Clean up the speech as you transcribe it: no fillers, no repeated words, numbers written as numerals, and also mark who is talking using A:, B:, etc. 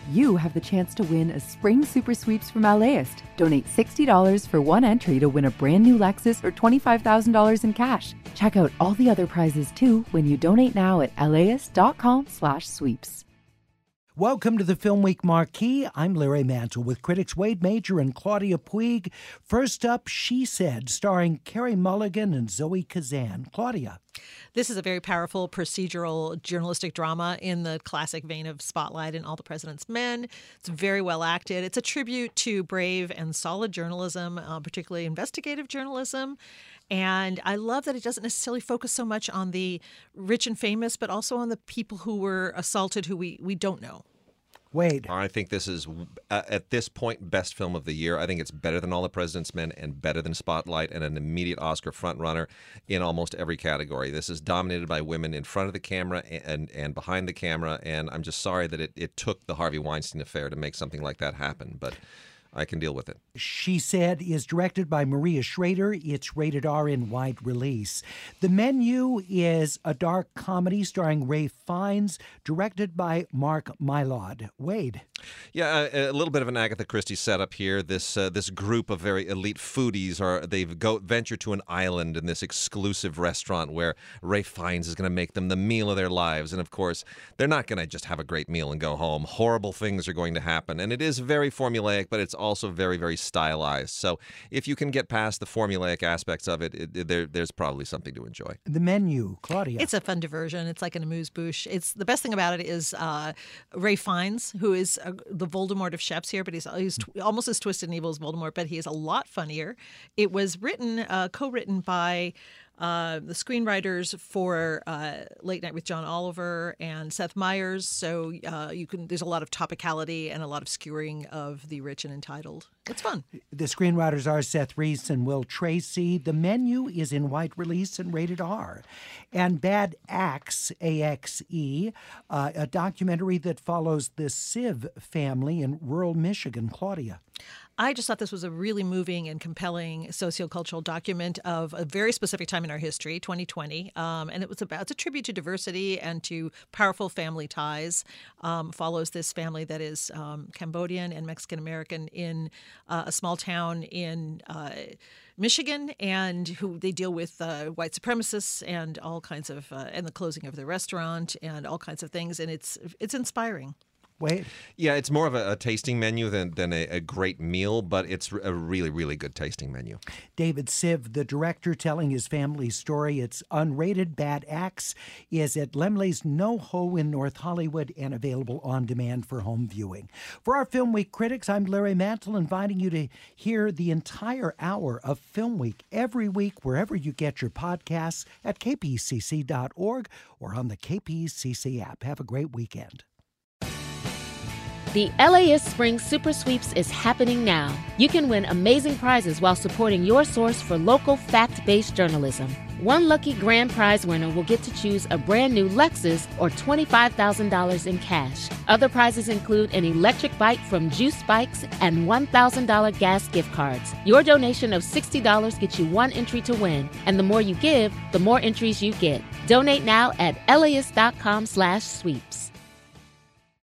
A: you have the chance to win a spring super sweeps from LAist. Donate $60 for one entry to win a brand new Lexus or $25,000 in cash. Check out all the other prizes too when you donate now at laist.com/sweeps.
B: Welcome to the Film Week Marquee. I'm Larry Mantle with critics Wade Major and Claudia Puig. First up, She Said, starring Carey Mulligan and Zoe Kazan. Claudia.
C: This is a very powerful procedural journalistic drama in the classic vein of Spotlight and All the President's Men. It's very well acted. It's a tribute to brave and solid journalism, particularly investigative journalism. And I love that it doesn't necessarily focus so much on the rich and famous, but also on the people who were assaulted who we don't know.
B: Wade.
D: I think this is, at this point, best film of the year. I think it's better than All the President's Men and better than Spotlight and an immediate Oscar frontrunner in almost every category. This is dominated by women in front of the camera and behind the camera, and I'm just sorry that it took the Harvey Weinstein affair to make something like that happen, but I can deal with it.
B: She Said is directed by Maria Schrader. It's rated R in wide release. The Menu is a dark comedy starring Ralph Fiennes, directed by Mark Mylod. Wade.
D: Yeah, a little bit of an Agatha Christie setup here. This group of very elite foodies they've ventured to an island in this exclusive restaurant where Ralph Fiennes is going to make them the meal of their lives. And of course, they're not going to just have a great meal and go home. Horrible things are going to happen. And it is very formulaic, but it's also very, very stylized. So if you can get past the formulaic aspects of it, there's probably something to enjoy.
B: The Menu, Claudia.
C: It's a fun diversion. It's like an amuse-bouche. It's the best thing about it is Ralph Fiennes, who is the Voldemort of chefs here, but he's almost as twisted and evil as Voldemort, but he is a lot funnier. It was co-written by the screenwriters for Late Night with John Oliver and Seth Meyers, so there's a lot of topicality and a lot of skewering of the rich and entitled. It's fun.
B: The screenwriters are Seth Reese and Will Tracy. The Menu is in wide release and rated R. And Bad Axe, A-X-E, a documentary that follows the Civ family in rural Michigan. Claudia.
C: I just thought this was a really moving and compelling sociocultural document of a very specific time in our history, 2020. And it's a tribute to diversity and to powerful family ties. Follows this family that is Cambodian and Mexican-American in a small town in Michigan, and who they deal with white supremacists and all kinds of, and the closing of the restaurant and all kinds of things. And it's inspiring.
B: Wait.
D: Yeah, it's more of a tasting menu than a great meal, but it's a really, really good tasting menu.
B: David Siv, the director, telling his family's story. It's unrated. Bad Axe is at Laemmle's NoHo in North Hollywood and available on demand for home viewing. For our Film Week critics, I'm Larry Mantle, inviting you to hear the entire hour of Film Week every week wherever you get your podcasts at kpcc.org or on the KPCC app. Have a great weekend.
E: The LAist Spring Super Sweeps is happening now. You can win amazing prizes while supporting your source for local fact-based journalism. One lucky grand prize winner will get to choose a brand new Lexus or $25,000 in cash. Other prizes include an electric bike from Juice Bikes and $1,000 gas gift cards. Your donation of $60 gets you one entry to win, and the more you give, the more entries you get. Donate now at laist.com/sweeps.